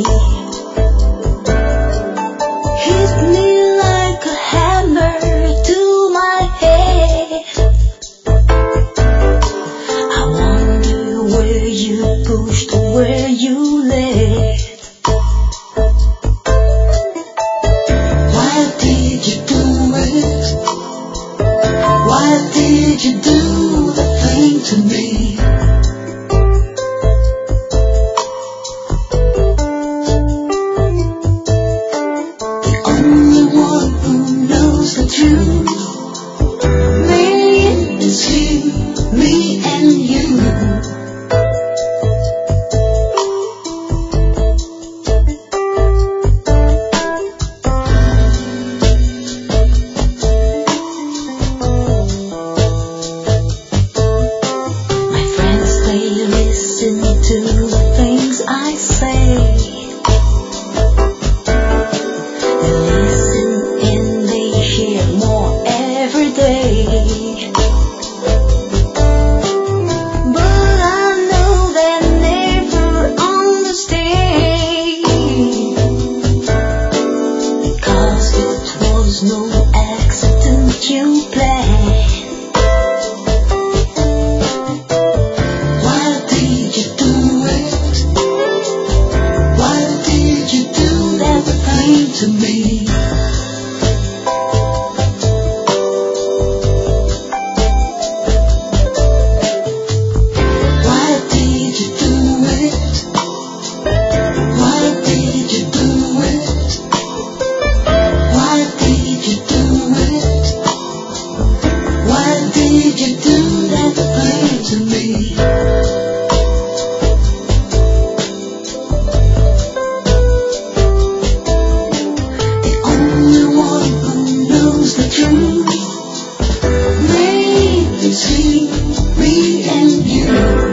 Hit me like a hammer to my head. I wonder where you pushed, where you led. Why did you do it? Why did you do the thing to me? The only one who knows the truth. Me is you, me and you. My friends, they listen to the things I say. They listen and they hear more every day. But I know they never understand, because it was no accident you planned. Why did you do it? Why did you do that thing to me? Why did you do it? Why did you do it? Why did you do it? Why did you do that thing to me? The only one who knows the truth. Me is you, me and you.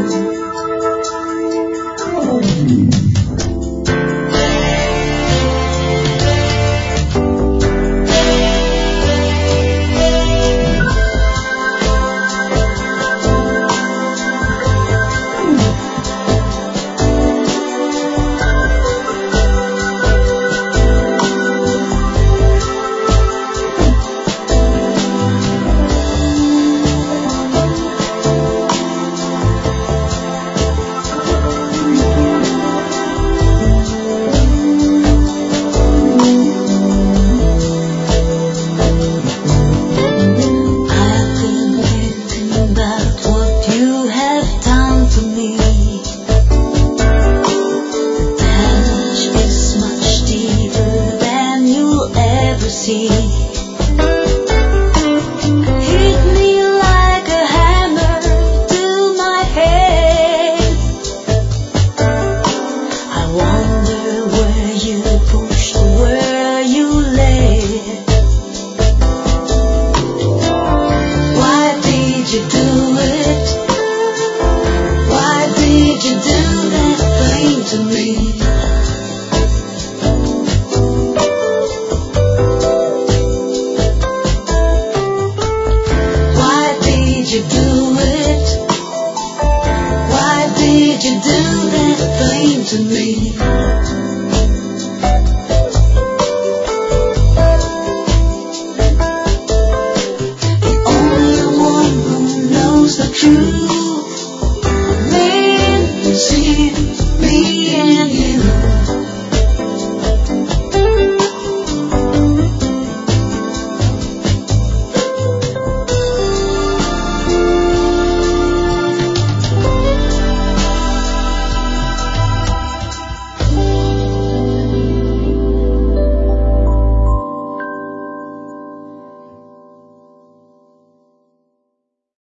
I've been thinking about what you have done to me. The damage is much deeper than you'll ever see. Hit me like a hammer to my head. I wonder where you pushed, where you led. Why did you do it? Why did you do that thing to me? Why did you do it? Why did you do that thing to me? The only one who knows the truth. Me is you,